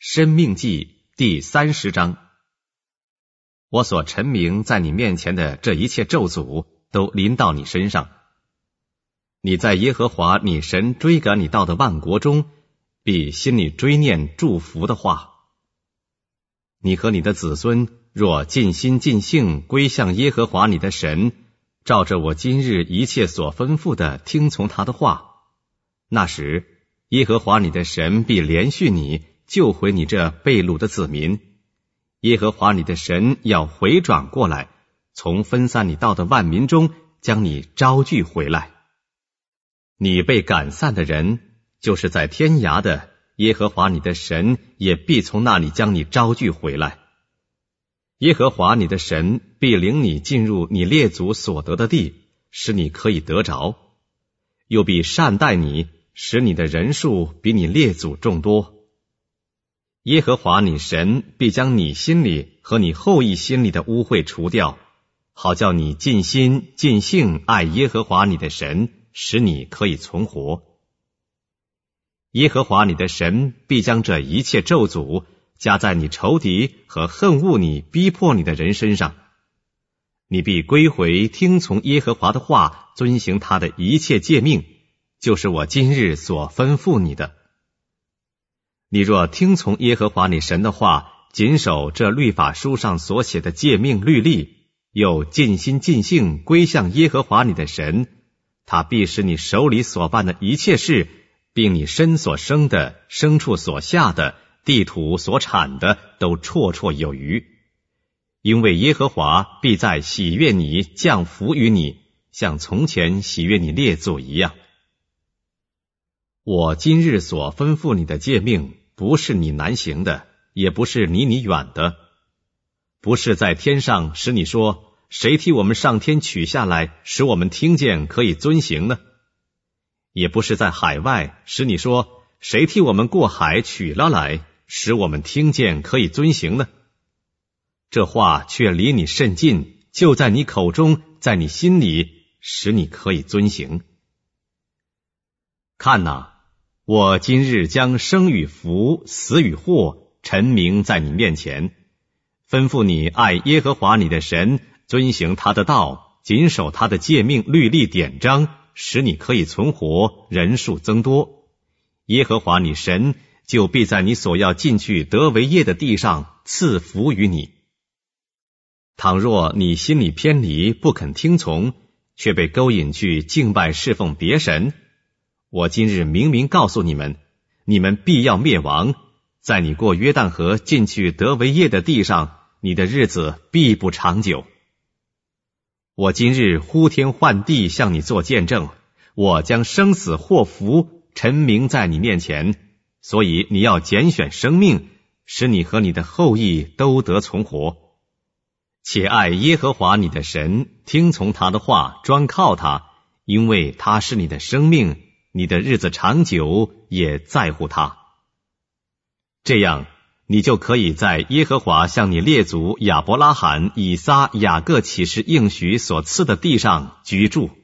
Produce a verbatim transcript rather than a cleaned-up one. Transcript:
申命记第三十章。我所陈明在你面前的这一切咒诅，都临到你身上。你在耶和华你神追赶你到的万国中，必心里追念祝福的话。你和你的子孙若尽心尽性归向耶和华你的神，照着我今日一切所吩咐的听从他的话，那时耶和华你的神必怜恤你，救回你这被掳的子民。耶和华你的神要回转过来，从分散你到的万民中将你招聚回来。你被赶散的人，就是在天涯的，耶和华你的神也必从那里将你招聚回来。耶和华你的神必领你进入你列祖所得的地，使你可以得着，又必善待你，使你的人数比你列祖众多。耶和华你神必将你心里和你后裔心里的污秽除掉，好叫你尽心尽性爱耶和华你的神，使你可以存活。耶和华你的神必将这一切咒诅加在你仇敌和恨恶你逼迫你的人身上，你必归回听从耶和华的话，遵行他的一切诫命，就是我今日所吩咐你的。你若听从耶和华你神的话，谨守这律法书上所写的诫命律例，又尽心尽性归向耶和华你的神，他必使你手里所办的一切事，并你身所生的、牲畜所下的、地土所产的，都绰绰有余。因为耶和华必在喜悦你，降福于你，像从前喜悦你列祖一样。我今日所吩咐你的诫命，不是你难行的，也不是离你远的。不是在天上使你说，谁替我们上天取下来，使我们听见可以遵行呢？也不是在海外使你说，谁替我们过海取了来，使我们听见可以遵行呢？这话却离你甚近，就在你口中，在你心里，使你可以遵行。看哪，我今日将生与福、死与祸陈明在你面前，吩咐你爱耶和华你的神，遵行他的道，谨守他的诫命律例典章，使你可以存活，人数增多。耶和华你神就必在你所要进去得为业的地上赐福于你。倘若你心里偏离，不肯听从，却被勾引去敬拜侍奉别神，我今日明明告诉你们，你们必要灭亡，在你过约旦河进去得为业的地上，你的日子必不长久。我今日呼天唤地向你做见证，我将生死祸福陈明在你面前，所以你要拣选生命，使你和你的后裔都得存活。且爱耶和华你的神，听从他的话，专靠他，因为他是你的生命，你的日子长久，也在乎他。这样，你就可以在耶和华向你列祖亚伯拉罕、以撒、雅各起誓应许所赐的地上居住。